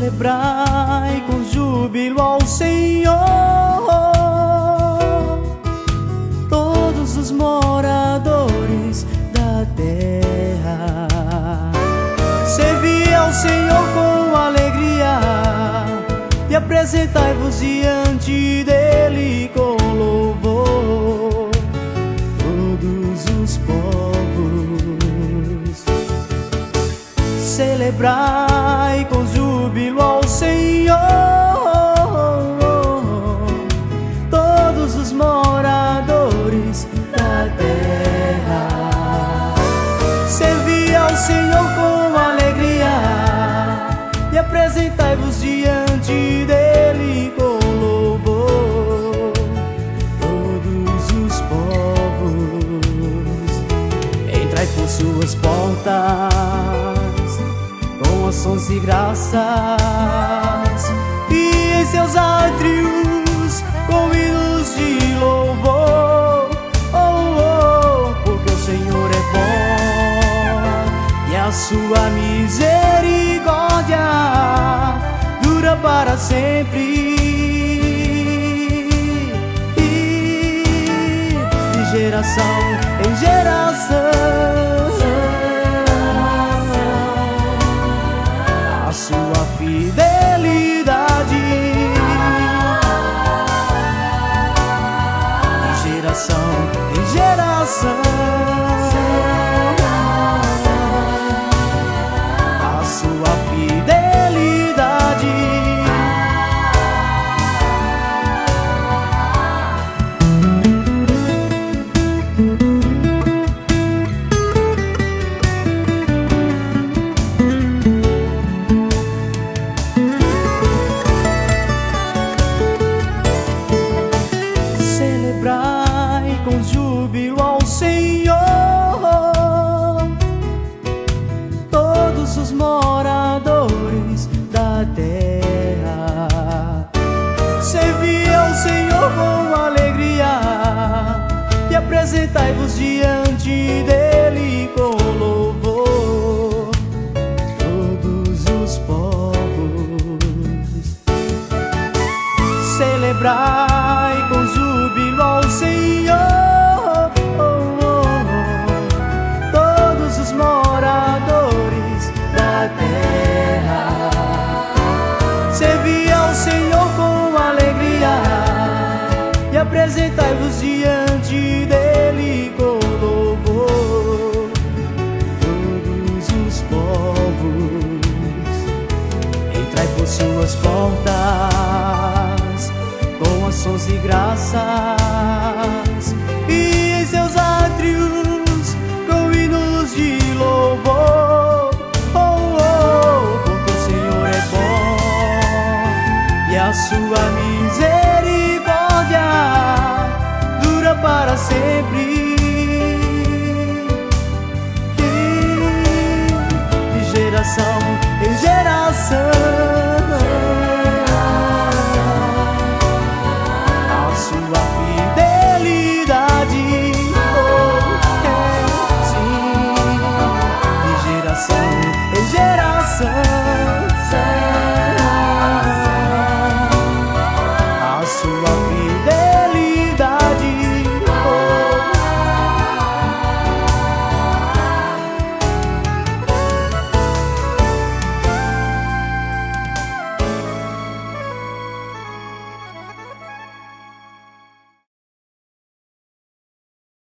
Celebrai com júbilo ao Senhor, todos os moradores da terra. Servi ao Senhor com alegria e apresentai-vos diante dele com louvor, todos os povos. Celebrai com júbilo ao Senhor, todos os moradores da terra. Servi ao Senhor com alegria e apresentai-vos diante dele com louvor, todos os povos. Entrai por suas portas com ações de graças, e em seus átrios com hinos de louvor. Porque o Senhor é bom e a sua misericórdia dura para sempre, de geração em geração. A sua fidelidade, de geração em geração. A sua fidelidade. Celebrai com júbilo ao Senhor, todos os moradores da terra. Servi ao Senhor com alegria e apresentai-vos diante dele com louvor, todos os povos. Celebrai com júbilo ao Senhor, todos os moradores da terra. Servi ao Senhor com alegria e apresentai-vos diante dele com louvor, todos os povos. Entrai por suas portas com ações de graças, e em seus átrios com hinos de louvor. Porque o Senhor é bom e a sua misericórdia dura para sempre, de geração em geração.